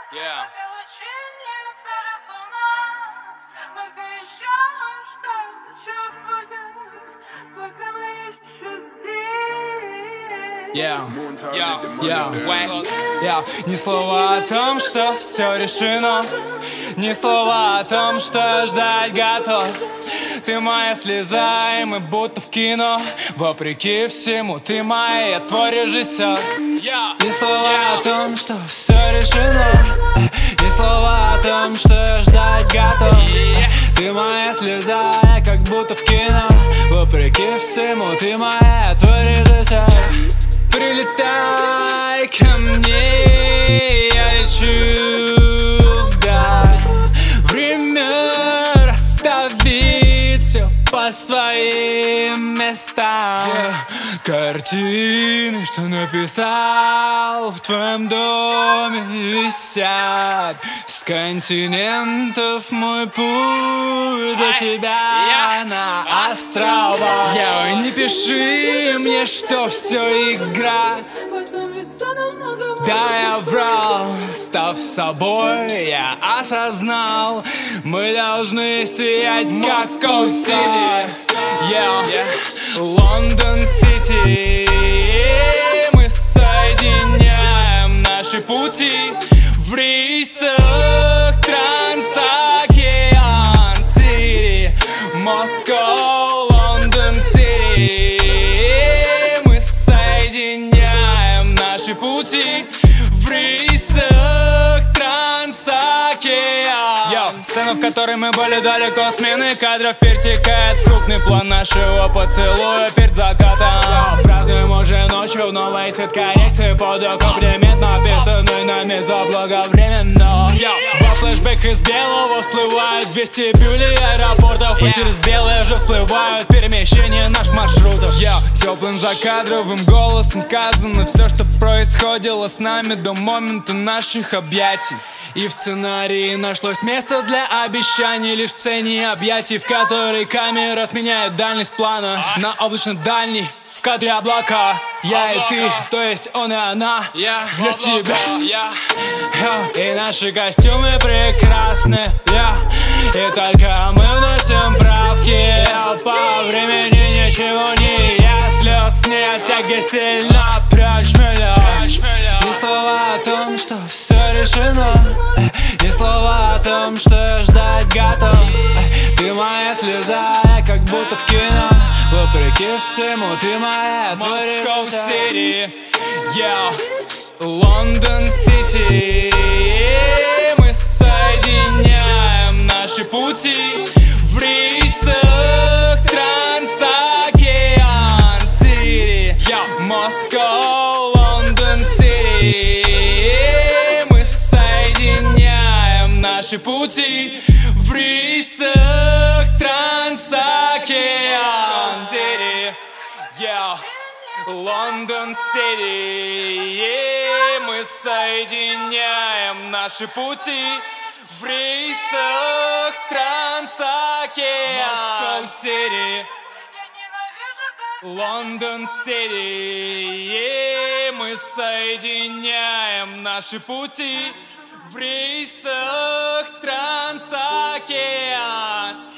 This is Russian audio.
Yeah. Ни слова о том, что все решено, ни слова о том, что ждать готов. Ты моя слеза, и мы будто в кино. Вопреки всему, ты моя, я твой режиссер. Ни слова о том, что все решено, ни слова о том, что ждать готов. Ты моя слеза, я как будто в кино. Вопреки всему, ты моя, я твой режиссер. Прилетай ко мне, я лечу вдаль. Время расставить все по своим местам. Картины, что написал, в твоем доме висят. С континентов мой путь до тебя на острова. Ой, не пиши мне, что все игра. Да, я врал, став собой, я осознал, мы должны сиять как Москва-Сити, Лондон-Сити. Мы соединяем наши пути в рейсах Трансокеан-Сити, Москва, Лондон-Сити. Мы соединяем наши пути в рейсах Трансокеан. Сцена, в которой мы были далеко, смены кадров перетекает крупный план нашего поцелуя перед закатом. Празднуем уже ночью в новой цвет коррекции под комплимент, написанный нами заблаговременно. Во флешбэк из белого всплывают в вестибюле аэропортов, и через белое же всплывают перемещения наших маршрутов. Теплым закадровым голосом сказано все, что происходило с нами до момента наших объятий. И в сценарии нашлось место для обещаний, лишь в сцене объятий, в которой камера сменяет дальность плана на облачно-дальний. В кадре облака, я и ты, то есть он и она, для себя. И наши костюмы прекрасны, и только мы вносим правки. По времени ничего не я, слез нет, тяги сильно прячь меня. Ни слова о том, что все решено, ни слова о том, что ждать готов. Ты моя слеза, я как будто в кино. Вопреки всему, ты моя, твой режиссер. Лондон-Сити. Мы соединяем наши пути в рейсах Трансокеан-Сити, Москва, Лондон-Сити. Мы соединяем наши пути в рейсах Трансокеан-Сити, Лондон-Сити. Мы соединяем наши пути в рейсах Трансокеан-Сити, Лондон-Сити. Мы соединяем наши пути в рейсах Трансокеан.